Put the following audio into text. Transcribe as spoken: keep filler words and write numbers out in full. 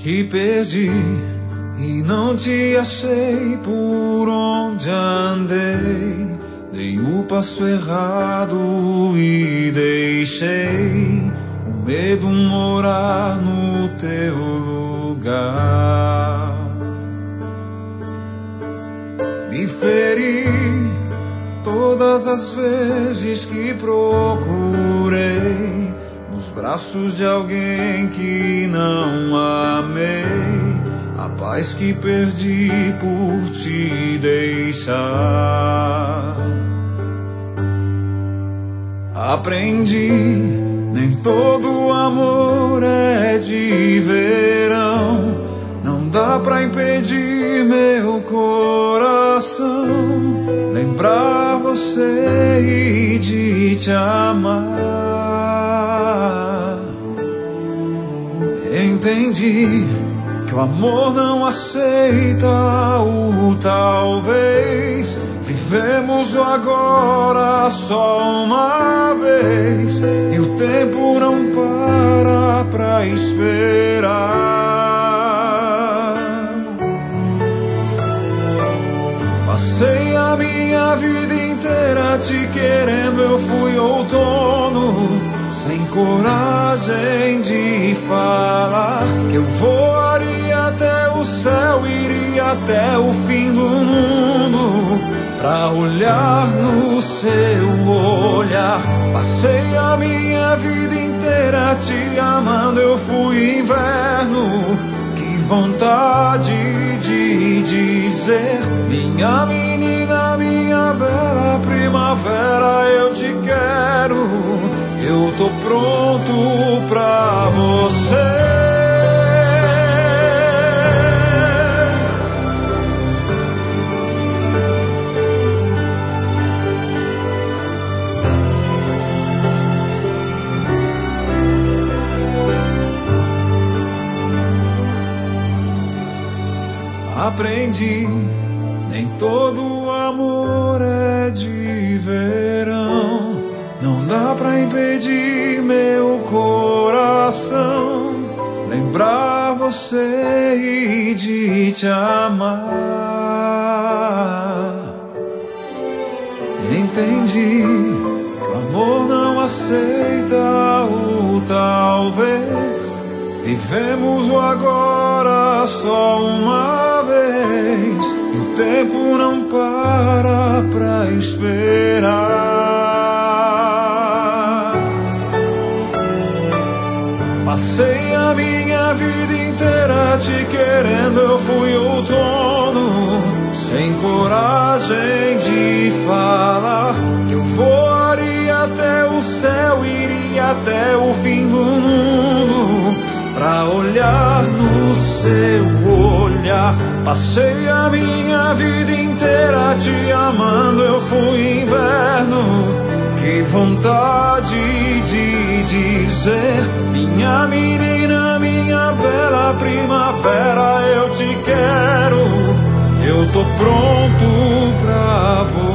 Te perdi e não te achei por onde andei. Dei o passo errado e deixei o medo morar no teu lugar. Me feri todas as vezes que procurei nos braços de alguém que não amei, a paz que perdi por te deixar. Aprendi, nem todo amor é de verão. Não dá pra impedir meu coração lembrar você e de te amar. Entendi que o amor não aceita o talvez. Vivemos o agora só uma vez e o tempo não para pra esperar. Passei a minha vida inteira te querendo, eu fui outono, sem coragem de falar que eu voaria até o céu, iria até o fim do mundo pra olhar no seu olhar. Passei a minha vida inteira te amando, eu fui inverno. Que vontade de dizer, minha menina, minha bela primavera, eu te quero, eu tô pronto pra você. Aprendi, nem todo amor é de verão. Não dá pra impedir meu coração lembrar você e de te amar. Entendi que o amor não aceita o talvez. Vivemos o agora só uma vez e o tempo não para pra esperar. Passei a minha vida inteira te querendo, eu fui outono, sem coragem de falar que eu voaria até o céu, iria até o fim do mundo pra olhar no seu olhar. Passei a minha vida inteira te amando, eu fui inverno. Que vontade de dizer, minha menina, minha bela primavera, eu te quero, eu tô pronto pra você.